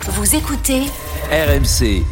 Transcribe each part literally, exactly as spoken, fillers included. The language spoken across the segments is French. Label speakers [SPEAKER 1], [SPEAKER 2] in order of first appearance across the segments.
[SPEAKER 1] Vous écoutez
[SPEAKER 2] R M C.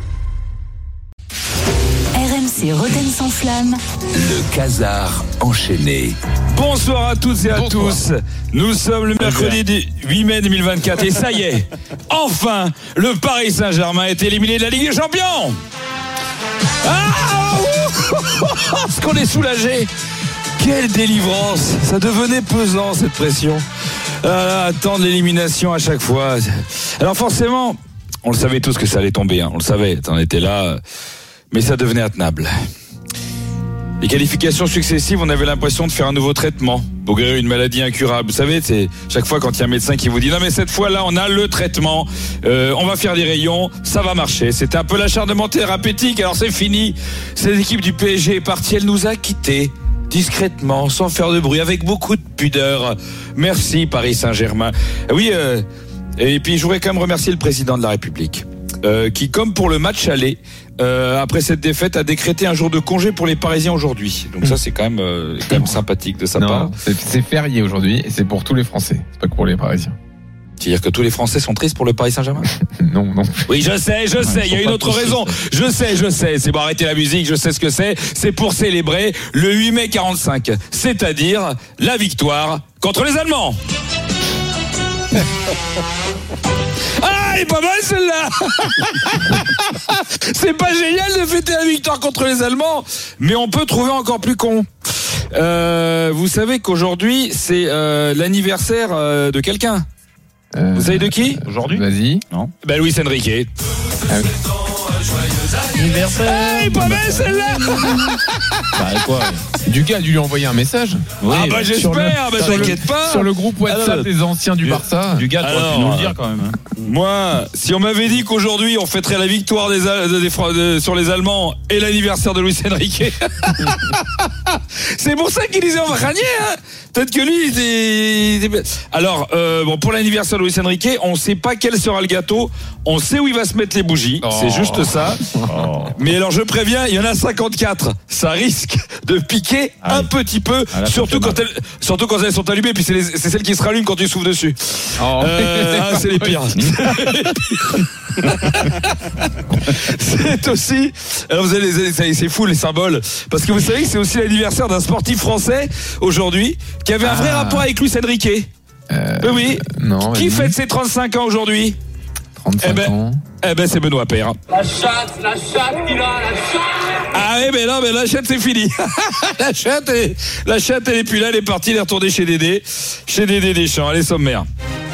[SPEAKER 1] R M C Rotten sans flamme.
[SPEAKER 2] Le Casar enchaîné.
[SPEAKER 3] Bonsoir à toutes et à Bonsoir. tous. Nous sommes le mercredi du huit mai deux mille vingt-quatre et ça y est, enfin, le Paris Saint-Germain est éliminé de la Ligue des Champions. Ah, est-ce qu'on est soulagé? Quelle délivrance! Ça devenait pesant cette pression. Ah, attendre l'élimination à chaque fois. Alors forcément, on le savait tous que ça allait tomber. Hein. On le savait, on était là, mais ça devenait intenable. Les qualifications successives, on avait l'impression de faire un nouveau traitement pour guérir une maladie incurable. Vous savez, c'est chaque fois quand il y a un médecin qui vous dit « Non mais cette fois-là, on a le traitement, euh, on va faire des rayons, ça va marcher. » C'était un peu l'acharnement thérapeutique, alors c'est fini. Cette équipe du P S G est partie, elle nous a quittés. Discrètement, sans faire de bruit, avec beaucoup de pudeur. Merci Paris Saint-Germain. Oui, euh, et puis je voudrais quand même remercier le président de la République, euh, qui, comme pour le match aller, euh, après cette défaite, a décrété un jour de congé pour les Parisiens aujourd'hui. Donc ça, c'est quand même, euh, quand même sympathique de sa
[SPEAKER 4] non,
[SPEAKER 3] part.
[SPEAKER 4] C'est, c'est férié aujourd'hui et c'est pour tous les Français, c'est pas que pour les Parisiens.
[SPEAKER 3] C'est-à-dire que tous les Français sont tristes pour le Paris Saint-Germain?
[SPEAKER 4] Non, non.
[SPEAKER 3] Oui, je sais, je sais, il y a une autre raison. Je sais, je sais, c'est bon, arrêtez la musique, je sais ce que c'est. C'est pour célébrer le huit mai quarante-cinq, c'est-à-dire la victoire contre les Allemands. Ah, elle est pas mal celle-là. C'est pas génial de fêter la victoire contre les Allemands, mais on peut trouver encore plus con. Euh, vous savez qu'aujourd'hui, c'est euh, l'anniversaire euh, de quelqu'un. Euh, Vous savez de qui?
[SPEAKER 4] Aujourd'hui? Vas-y.
[SPEAKER 3] Non. Ben Luis Enrique. Ah oui.
[SPEAKER 5] Anniversaire.
[SPEAKER 3] Hey, pas mal celle-là.
[SPEAKER 5] Bah quoi?
[SPEAKER 4] Dugas a dû lui envoyer un message.
[SPEAKER 3] Oui, ah bah j'espère, bah t'inquiète pas.
[SPEAKER 4] Sur le groupe WhatsApp alors, des anciens du Barça.
[SPEAKER 5] Dugas, tu aurais pu nous le dire quand même. Hein.
[SPEAKER 3] Moi, si on m'avait dit qu'aujourd'hui on fêterait la victoire des, des, des, des sur les Allemands et l'anniversaire de Luis Enrique, c'est pour ça qu'il disait on va gagner. Hein. Peut-être que lui, il était... Alors, euh, bon, pour l'anniversaire de Luis Enrique, on ne sait pas quel sera le gâteau. On sait où il va se mettre les bougies. Oh. C'est juste ça. Oh. Mais alors, je préviens, il y en a cinquante-quatre. Ça risque de piquer ah, un oui. petit peu, ah, là, surtout, quand elles, surtout quand elles sont allumées. Puis c'est, les, c'est celles qui se rallument quand tu souffles dessus. Oh. Euh, ah, c'est les pires. C'est aussi. Alors, vous allez, c'est fou les symboles. Parce que vous savez que c'est aussi l'anniversaire d'un sportif français aujourd'hui qui avait un vrai ah. rapport avec Luis Enrique. Euh, oui. Non, qui fête ses trente-cinq ans aujourd'hui?
[SPEAKER 4] trente-cinq
[SPEAKER 3] eh ben,
[SPEAKER 4] ans.
[SPEAKER 3] Eh ben, c'est Benoît Paire.
[SPEAKER 6] La chatte, la chatte, il a la chatte.
[SPEAKER 3] Ah oui, mais non, mais la chatte, c'est fini. la chatte, elle est, la chatte, elle est plus là, elle est partie, elle est retournée chez Dédé. Chez Dédé Deschamps, allez, sommaire.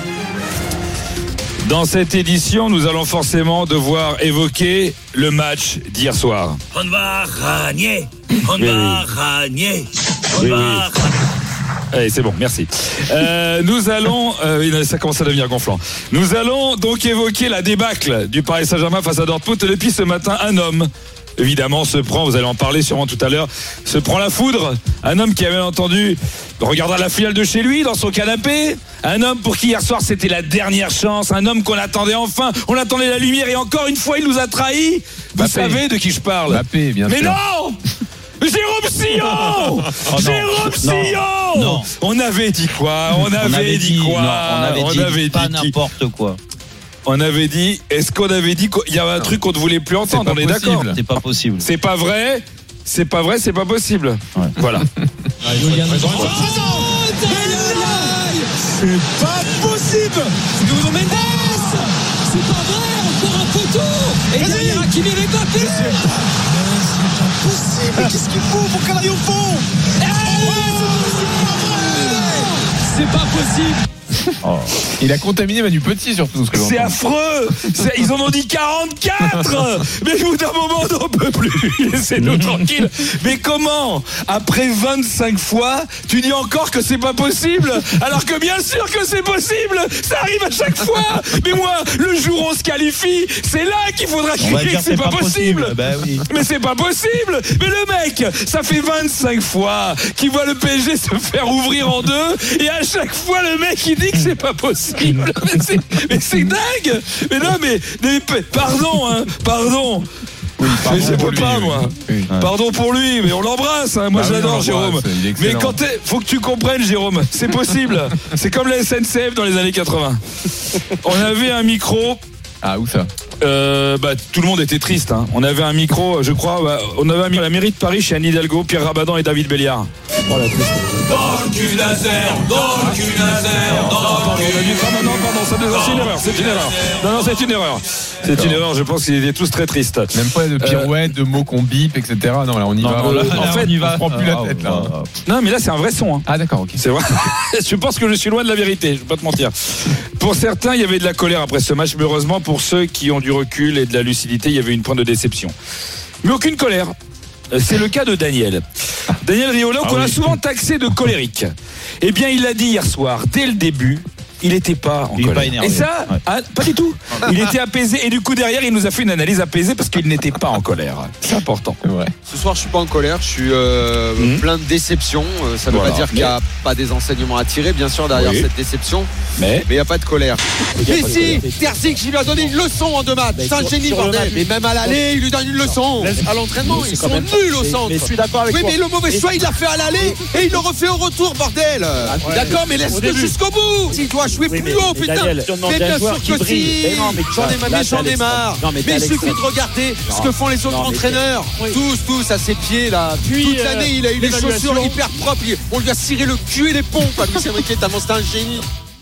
[SPEAKER 3] Dans cette édition, nous allons forcément devoir évoquer le match d'hier soir.
[SPEAKER 7] On va gagner. On oui, va
[SPEAKER 3] oui.
[SPEAKER 7] gagner. On
[SPEAKER 3] oui,
[SPEAKER 7] va
[SPEAKER 3] oui.
[SPEAKER 7] gagner.
[SPEAKER 3] Allez, c'est bon, merci. Euh, nous allons, euh, ça commence à devenir gonflant. Nous allons donc évoquer la débâcle du Paris Saint-Germain face à Dortmund. Et depuis ce matin, un homme, évidemment, se prend, vous allez en parler sûrement tout à l'heure, se prend la foudre. Un homme qui avait entendu, regardera la finale de chez lui, dans son canapé. Un homme pour qui hier soir c'était la dernière chance. Un homme qu'on attendait enfin. On attendait la lumière et encore une fois, il nous a trahis. Vous Mbappé. Savez de qui je parle?
[SPEAKER 4] Mbappé, bien
[SPEAKER 3] Mais
[SPEAKER 4] sûr.
[SPEAKER 3] non! Jérôme Sillon. oh Jérôme Sillon.
[SPEAKER 5] Non.
[SPEAKER 3] On avait dit quoi? On avait, on avait dit, dit quoi
[SPEAKER 5] non, On avait
[SPEAKER 3] on
[SPEAKER 5] dit
[SPEAKER 3] avait
[SPEAKER 5] pas
[SPEAKER 3] dit
[SPEAKER 5] n'importe
[SPEAKER 3] qui...
[SPEAKER 5] quoi.
[SPEAKER 3] On avait dit. Est-ce qu'on avait dit qu'il y avait un non. truc qu'on ne voulait plus entendre? On est
[SPEAKER 4] possible.
[SPEAKER 3] d'accord.
[SPEAKER 5] C'est pas possible.
[SPEAKER 3] C'est pas vrai. C'est pas vrai. C'est pas possible. Ouais. Voilà.
[SPEAKER 8] C'est pas possible. Nuno Mendes. C'est pas vrai. Encore un photo. Et derrière Hakimi et Mbappé. Mais qu'est-ce qu'il faut pour qu'elle aille au fond? C'est pas possible.
[SPEAKER 4] Oh. Il a contaminé Manu Petit surtout. Ce que
[SPEAKER 3] c'est affreux. C'est, ils en ont dit quarante-quatre. Mais au bout d'un moment on n'en peut plus. Laissez-nous tranquilles. Mais comment, après vingt-cinq fois, tu dis encore que c'est pas possible? Alors que bien sûr que c'est possible. Ça arrive à chaque fois. Mais moi, le jour où on se qualifie, c'est là qu'il faudra crier que c'est, c'est pas, pas possible, possible.
[SPEAKER 5] Ben oui.
[SPEAKER 3] Mais c'est pas possible. Mais le mec, ça fait vingt-cinq fois qu'il voit le P S G se faire ouvrir en deux. Et à chaque fois le mec il dit que c'est pas possible. Mais c'est, mais c'est dingue. Mais non mais, mais pardon hein, pardon.
[SPEAKER 4] Oui,
[SPEAKER 3] mais je peux pas,
[SPEAKER 4] lui,
[SPEAKER 3] moi.
[SPEAKER 4] Oui. Oui.
[SPEAKER 3] Pardon pour lui, mais on l'embrasse. Hein. Moi, bah j'adore oui, Jérôme. Mais quand t'es, faut que tu comprennes, Jérôme. C'est possible. C'est comme la S N C F dans les années quatre-vingts. On avait un micro
[SPEAKER 4] Ah, où ça?
[SPEAKER 3] Euh, bah, tout le monde était triste. Hein. On avait un micro, je crois, bah, on avait un micro à la mairie de Paris chez Anne Hidalgo, Pierre Rabadan et David Béliard.
[SPEAKER 7] Dans le cul laser, dans le cul laser, dans le cul.
[SPEAKER 3] Non, non, pardon, ça, c'est une erreur, c'est une erreur. Non, non, c'est une erreur. C'est une erreur, je pense qu'ils étaient tous très tristes.
[SPEAKER 4] Même pas de pirouettes, de mots qu'on bip, et cetera. Non, là, on y
[SPEAKER 5] Non,
[SPEAKER 4] va.
[SPEAKER 5] non, là,
[SPEAKER 3] en
[SPEAKER 5] là,
[SPEAKER 3] fait,
[SPEAKER 5] on y va.
[SPEAKER 4] on prend plus la tête, là.
[SPEAKER 5] Ah,
[SPEAKER 3] Non, mais là, c'est un vrai son. Hein.
[SPEAKER 4] Ah, d'accord, ok.
[SPEAKER 3] C'est vrai. Je pense que je suis loin de la vérité, je vais pas te mentir. Pour certains, il y avait de la colère après ce match, mais heureusement, pour ceux qui ont du recul et de la lucidité, il y avait une pointe de déception. Mais aucune colère. C'est le cas de Daniel. Daniel Riolo,
[SPEAKER 5] Ah
[SPEAKER 3] qu'on
[SPEAKER 5] oui.
[SPEAKER 3] a souvent taxé de colérique. Eh bien, il l'a dit hier soir, dès le début, il n'était pas en
[SPEAKER 5] Il est
[SPEAKER 3] colère.
[SPEAKER 5] pas énervé.
[SPEAKER 3] Et ça,
[SPEAKER 5] Ouais.
[SPEAKER 3] ah, pas du tout. Il était apaisé. Et du coup, derrière, il nous a fait une analyse apaisée parce qu'il n'était pas en colère. C'est important.
[SPEAKER 4] C'est vrai.
[SPEAKER 9] Ce soir, je suis pas en colère, je suis euh,
[SPEAKER 3] Mhm.
[SPEAKER 9] plein de déception. Euh, Ça ne veut
[SPEAKER 3] Voilà.
[SPEAKER 9] pas dire qu'il n'y a pas des enseignements à tirer, bien sûr, derrière
[SPEAKER 3] Oui.
[SPEAKER 9] cette déception,
[SPEAKER 3] Mais
[SPEAKER 9] mais il n'y a pas de colère. Mais si, Terzic, il lui a donné une leçon en deux matchs. C'est un génie, bordel. Mais même à l'aller, il lui donne une leçon. À l'entraînement, ils sont nuls au centre.
[SPEAKER 8] Mais je suis d'accord avec
[SPEAKER 9] Oui,
[SPEAKER 8] toi.
[SPEAKER 9] mais le mauvais choix, il l'a fait à l'aller et il le refait au retour, bordel. D'accord, mais laisse-le jusqu'au bout. S'il doit jouer
[SPEAKER 8] Oui,
[SPEAKER 9] plus
[SPEAKER 8] mais-
[SPEAKER 9] haut,
[SPEAKER 8] mais
[SPEAKER 9] putain.
[SPEAKER 8] Daniel, si on demande
[SPEAKER 9] Mais
[SPEAKER 8] à un
[SPEAKER 9] bien
[SPEAKER 8] joueur
[SPEAKER 9] sûr
[SPEAKER 8] qui
[SPEAKER 9] que
[SPEAKER 8] brille.
[SPEAKER 9] si.
[SPEAKER 8] Mais non, mais
[SPEAKER 9] J'en ai
[SPEAKER 8] là,
[SPEAKER 9] marre, j'en
[SPEAKER 8] t'es
[SPEAKER 9] ai marre.
[SPEAKER 8] Alex- non, mais
[SPEAKER 9] Mais il
[SPEAKER 8] t'es
[SPEAKER 9] suffit
[SPEAKER 8] Alex-
[SPEAKER 9] de regarder ce que font les autres
[SPEAKER 8] Non, mais
[SPEAKER 9] entraîneurs.
[SPEAKER 8] Oui.
[SPEAKER 9] Tous, tous à ses pieds là.
[SPEAKER 8] Puis,
[SPEAKER 9] Toute
[SPEAKER 8] euh,
[SPEAKER 9] l'année, il a eu les
[SPEAKER 8] l'évaluation.
[SPEAKER 9] chaussures hyper propres. Il- On lui a ciré le cul et les pompes à Luis Enrique tellement c'était un génie.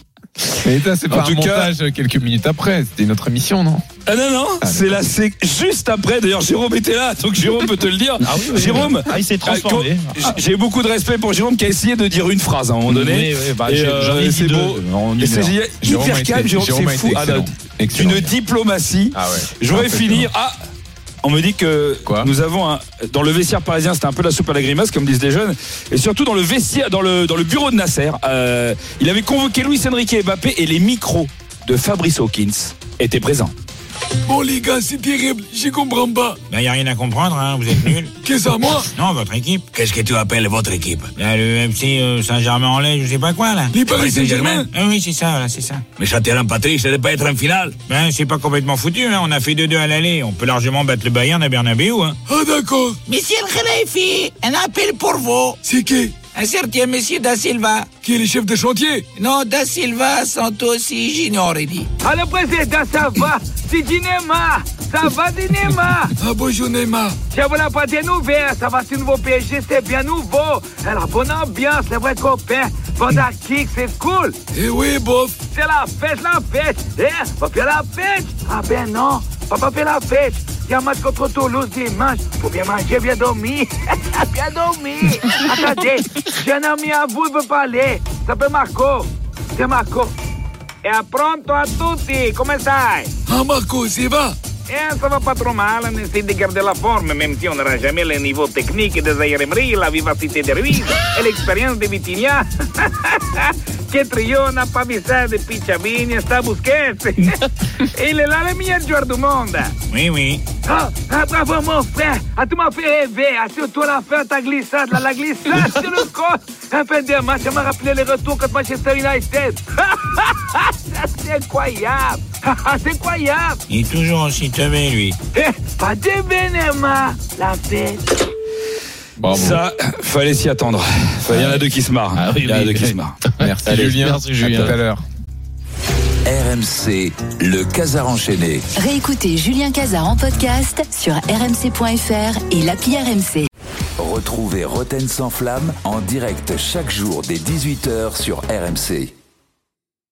[SPEAKER 4] Mais ça, c'est
[SPEAKER 3] En
[SPEAKER 4] pas
[SPEAKER 3] tout
[SPEAKER 4] un
[SPEAKER 3] cas-
[SPEAKER 4] montage quelques minutes après. C'était une autre émission, non?
[SPEAKER 3] ah non non,
[SPEAKER 4] Ah,
[SPEAKER 3] c'est là, c'est juste après. D'ailleurs, Jérôme était là, donc Jérôme peut te le dire.
[SPEAKER 5] Ah oui, oui,
[SPEAKER 3] Jérôme,
[SPEAKER 5] Ah, il s'est transformé.
[SPEAKER 3] euh, quand- j'ai beaucoup de respect pour Jérôme qui a essayé de dire une phrase à un moment donné.
[SPEAKER 5] Oui, oui, bah,
[SPEAKER 3] Et,
[SPEAKER 5] j'ai-
[SPEAKER 3] euh,
[SPEAKER 5] j'en ai dit
[SPEAKER 3] c'est
[SPEAKER 5] deux
[SPEAKER 3] beau.
[SPEAKER 5] en une
[SPEAKER 3] Et c'est
[SPEAKER 5] heure.
[SPEAKER 4] Jérôme
[SPEAKER 3] hyper
[SPEAKER 4] a été-
[SPEAKER 3] calme, Jérôme,
[SPEAKER 4] Jérôme a
[SPEAKER 3] c'est
[SPEAKER 4] été
[SPEAKER 3] fou. Ah,
[SPEAKER 4] excellent.
[SPEAKER 3] non,
[SPEAKER 4] Excellent.
[SPEAKER 3] Une diplomatie.
[SPEAKER 4] Ah ouais.
[SPEAKER 3] J'aurais
[SPEAKER 4] Impressionnant.
[SPEAKER 3] fini. Ah, on me dit que
[SPEAKER 4] Quoi
[SPEAKER 3] nous avons un, dans le vestiaire parisien, c'était un peu la soupe à la grimace, comme disent les jeunes, et surtout dans le vestiaire, dans le dans le bureau de Nasser, euh, il avait convoqué Luis Enrique et Mbappé et les micros de Fabrice Hawkins étaient présents.
[SPEAKER 7] Bon, les gars, c'est terrible, j'y comprends pas.
[SPEAKER 10] Ben, y a rien à comprendre, hein, vous êtes nuls.
[SPEAKER 7] Qu'est-ce à moi?
[SPEAKER 10] Non, votre équipe. Qu'est-ce que tu appelles votre équipe? Là, le M C euh, Saint-Germain-en-Laye, je sais pas quoi, là.
[SPEAKER 7] Les Paris Saint-Germain?
[SPEAKER 10] Ah oui, c'est ça, voilà, c'est ça. Mais Châtelain Patrick, ça ne pas être en finale? Ben, c'est pas complètement foutu, hein. On a fait deux deux à l'aller. On peut largement battre le Bayern à Bernabéu, hein.
[SPEAKER 7] Ah, d'accord.
[SPEAKER 10] Monsieur el Khalifi, un appel pour vous.
[SPEAKER 7] C'est qui?
[SPEAKER 10] Un certain monsieur Da Silva.
[SPEAKER 7] Qui est le chef de chantier?
[SPEAKER 10] Non, Da Silva Santos Junior, il dit.
[SPEAKER 6] Alors, président, ça va? C'est du Neymar. Ça va du Neymar.
[SPEAKER 7] Ah, bonjour Neymar.
[SPEAKER 6] Je voulais pas des nouvelles. Ça va, c'est nouveau P S G, c'est bien nouveau. Alors, bonne ambiance, les vrais copains. Bonne kick, c'est cool.
[SPEAKER 7] Eh oui, bof.
[SPEAKER 6] C'est la fête, la fête. Eh, pas faire la fête. Ah ben non, pas pas faire la fête. Il y a un match contre Toulouse dimanche. Faut bien manger, bien dormir. Bien dormir. Attendez, j'ai un ami à vous, il veut parler. Ça s'appelle Marco. C'est Marco. Et à pronto a tutti, come stai?
[SPEAKER 7] Ah, Marco, c'est va?
[SPEAKER 6] Eh, ça va pas trop mal, on essaie de garder la forme, même si on n'aura jamais le niveau technique de Zaire Emery, la vivacité de Ruiz et l'expérience de Vitinha. Quel trio, on n'a pas vu ça depuis Xavi, hasta Busquets. Il est là le meilleur joueur du monde.
[SPEAKER 10] Oui, oui.
[SPEAKER 6] Ah, ah, bravo mon frère, ah, tu m'as fait rêver, ah, surtout la fin ta glissade, la, la glissade sur le corps. Un peu de match, ça m'a rappelé les retours contre Manchester United. C'est incroyable, c'est incroyable.
[SPEAKER 10] Il est toujours aussi teubé, lui.
[SPEAKER 6] Eh, pas de Benema, la fête.
[SPEAKER 4] Bravo.
[SPEAKER 3] Ça, fallait s'y attendre. Il y en a deux qui se marrent.
[SPEAKER 5] Ah oui,
[SPEAKER 3] Il y en a
[SPEAKER 5] oui,
[SPEAKER 3] deux qui
[SPEAKER 5] oui.
[SPEAKER 3] se marrent.
[SPEAKER 4] Merci
[SPEAKER 3] Allez,
[SPEAKER 4] Julien.
[SPEAKER 5] merci, Julien.
[SPEAKER 4] À tout à l'heure.
[SPEAKER 2] R M C, le Casar enchaîné.
[SPEAKER 1] Réécoutez Julien Cazard en podcast sur r m c point f r et l'appli R M C.
[SPEAKER 2] Retrouvez Roten sans flamme en direct chaque jour dès dix-huit heures sur R M C.